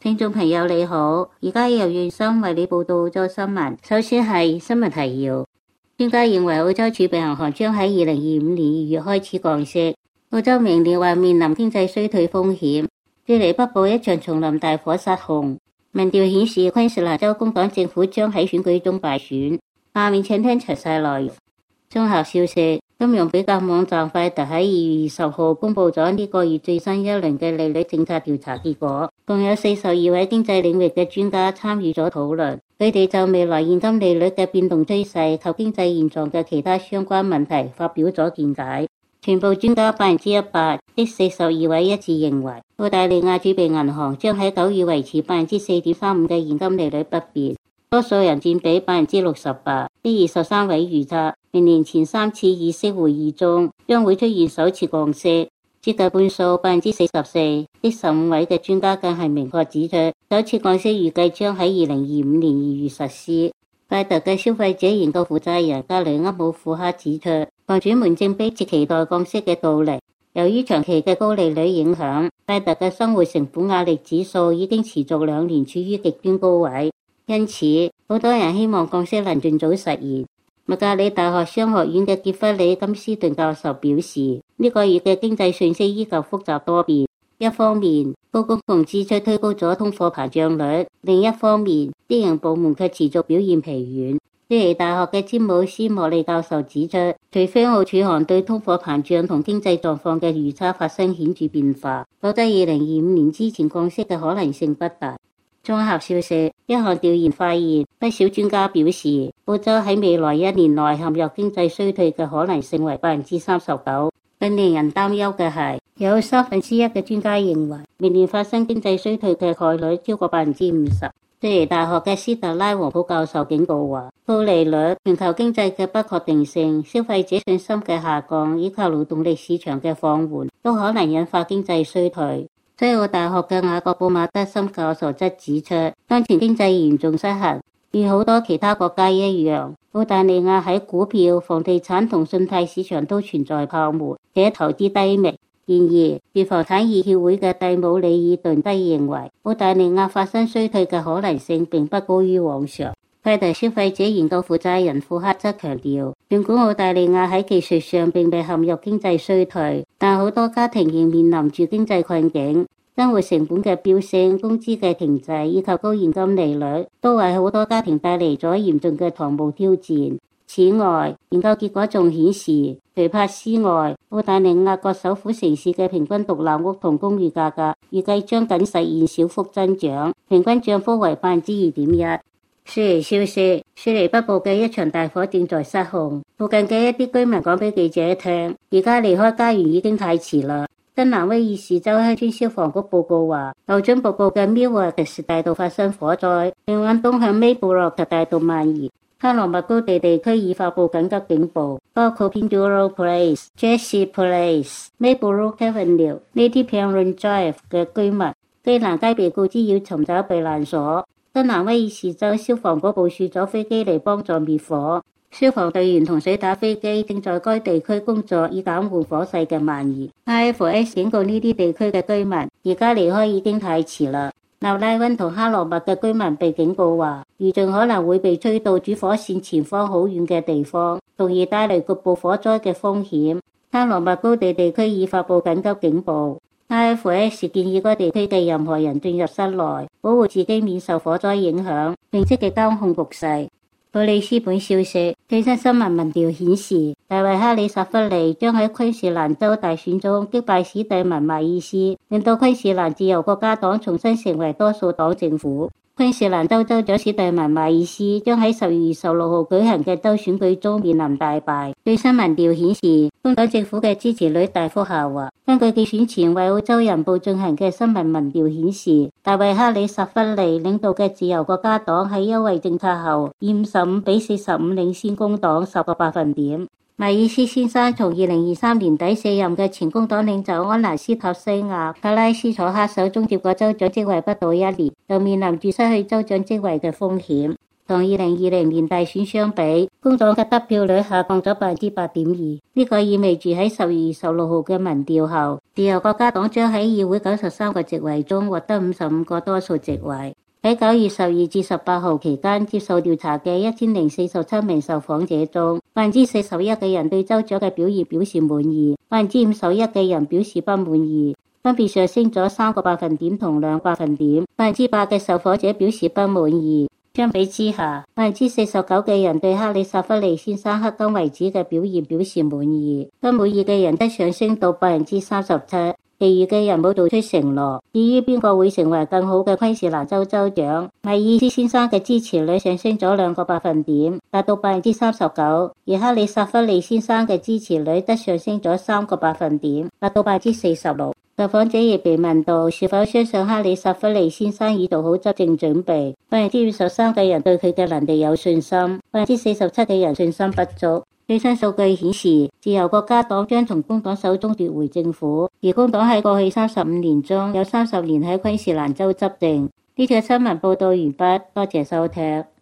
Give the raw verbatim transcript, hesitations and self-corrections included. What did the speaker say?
聽眾朋友你好，而家由袁生為你報道澳洲新聞。首先係新聞提要，專家認為澳洲儲備銀行將喺二零二五年二月開始降息。澳洲明年或面臨經濟衰退風險。雪梨北部一場叢林大火失控。民調顯示昆士蘭州工黨政府將喺選舉中敗選。下面請聽詳細內容。綜合消息，金融比較網站快特喺二月二十號公布咗呢個月最新一輪嘅利率政策調查結果，共有四十二位經濟領域嘅專家參與咗討論，佢哋就未來現金利率嘅變動趨勢及經濟現狀嘅其他相關問題發表咗見解。全部專家百分之一百的四十二位一致認為，澳大利亞儲備銀行將喺九月維持百分之四點三五嘅現金利率不變。多數人佔比百分之六十八的二十三位預測，明年前三次議息會議中將會出現首次降息。接近半數百分之四十四的十五位嘅專家更係明確指出，首次降息預計將喺二零二五年二月實施。快特嘅消費者研究負責人格雷厄姆庫克指出，房主們正迫切期待降息嘅到嚟。由於長期嘅高利率影響，快特嘅生活成本壓力指數已經持續兩年處於極端高位。因此，好多人希望降息能盡早實現。麥格里大學商學院嘅傑弗里金斯頓教授表示，呢個月嘅經濟訊息依舊複雜多變。一方面，高公共支出推高咗通貨膨脹率；另一方面，私營部門卻持續表現疲軟。悉尼大學嘅詹姆斯莫利教授指出，除非澳儲行對通貨膨脹同經濟狀況嘅預測發生顯著變化，否則二零二五年之前降息嘅可能性不大。綜合消息，一項調研發現，不少專家表示，澳洲喺未來一年內陷入經濟衰退嘅可能性為百分之三十九。更令人擔憂嘅係，有三分之一嘅專家認為，明年發生經濟衰退嘅概率超過百分之五十。悉尼大學嘅斯特拉黃普教授警告話，高利率、全球經濟嘅不確定性、消費者信心嘅下降以及勞動力市場嘅放緩，都可能引發經濟衰退。西澳大學嘅雅各布馬德森教授則指出，當前經濟嚴重失衡，與好多其他國家一樣，澳大利亞喺股票、房地產同信貸市場都存在泡沫，且投資低迷。然而，住房產業協會嘅蒂姆里爾頓德認為，澳大利亞發生衰退嘅可能性並不高於往常。快特消費者研究負責人庫克則強調，儘管澳大利亞喺技術上並未陷入經濟衰退，但好多家庭仍面臨住經濟困境，生活成本嘅飆升、工資嘅停滯以及高現金利率，都為好多家庭帶嚟咗嚴重嘅財務挑戰。此外，研究結果仲顯示，除珀斯外，澳大利亞各首府城市嘅平均獨立屋同公寓價格預計將僅實現小幅增長，平均漲幅為百分之二點一。雪梨消息，雪梨北部嘅一場大火正在失控，附近嘅一啲居民講俾記者聽，而家離開家園已經太遲啦。新南威爾士州鄉村消防局報告話，牛津瀑布嘅 Milward 大道發生火災，並往東向 Maple 大道蔓延。卡羅麥高地地區已發布緊急警報，包括 Pinduro Place、Jessie Place、Maple Avenue、Lady Penrhyn Drive 嘅居民，基蘭街被告知要尋找避難所。新南威爾士州消防局部署咗飛機嚟幫助滅火，消防隊員同水打飛機正在該地區工作，以減緩火勢嘅蔓延。I F S 警告呢啲地區嘅居民，而家離開已經太遲啦。紐拉溫同哈羅麥嘅居民被警告話，餘燼可能會被吹到主火線前方好遠嘅地方，從而帶嚟局部火災嘅風險。哈羅麥高地地區已發布緊急警報。I F S 建議該地區嘅任何人進入室內，保護自己免受火災影響，並積極監控局勢。布里斯本消息，最新新聞民調顯示，大衛哈里薩弗利將喺昆士蘭州大選中擊敗史蒂文邁爾斯，令到昆士蘭自由國家黨重新成為多數黨政府。昆士蘭州州長史蒂文邁爾斯將喺十二月十六號舉行嘅州選舉中面臨大敗。最新民調顯示，工黨政府嘅支持率大幅下滑。根據競選前為澳洲人報進行嘅新聞民調顯示，大衛哈里薩弗利領導嘅自由國家黨喺優惠政策後，以五十五比四十五領先工黨十個百分點。邁爾斯先生從二零二三年底卸任嘅前工黨領袖安娜斯塔西亞卡拉斯楚克手中接過州長職位不到一年，就面臨住失去州長職位嘅風險。 同二零二零年大選相比，工黨嘅得票率下降咗百分之八點二。呢個意味住喺十月二十六號嘅民調後，自由國家黨將喺議會九十三個席位中獲得五十五個多數席位。喺九月十二至十八號期間接受調查嘅一千零四十七名受訪者中，百分之四十一嘅人對州長嘅表現表示滿意，百分之五十一嘅人表示不滿意，分別上升咗三個百分點同兩百分點。百分之八嘅受訪者表示不滿意。相比之下，百分之四十九嘅人對克里薩弗利先生迄今為止嘅表現表示滿意，不滿意嘅人則上升到百分之三十七。其餘嘅人冇做出承諾。至於邊個會成為更好嘅昆士蘭州州長，米爾斯先生嘅支持率上升咗兩個百分點，達到百分之三十九；而克里薩弗利先生嘅支持率則上升咗三個百分點，達到百分之四十六。受訪者亦被問到是否相信克里薩弗利先生已做好執政準備，百分之五十三嘅人對佢嘅能力有信心，百分之四十七嘅人信心不足。最新數據顯示，自由國家黨將從工黨手中奪回政府，而工黨喺過去三十五年中有三十年喺昆士蘭州執政。呢條新聞報道完畢，多謝收聽。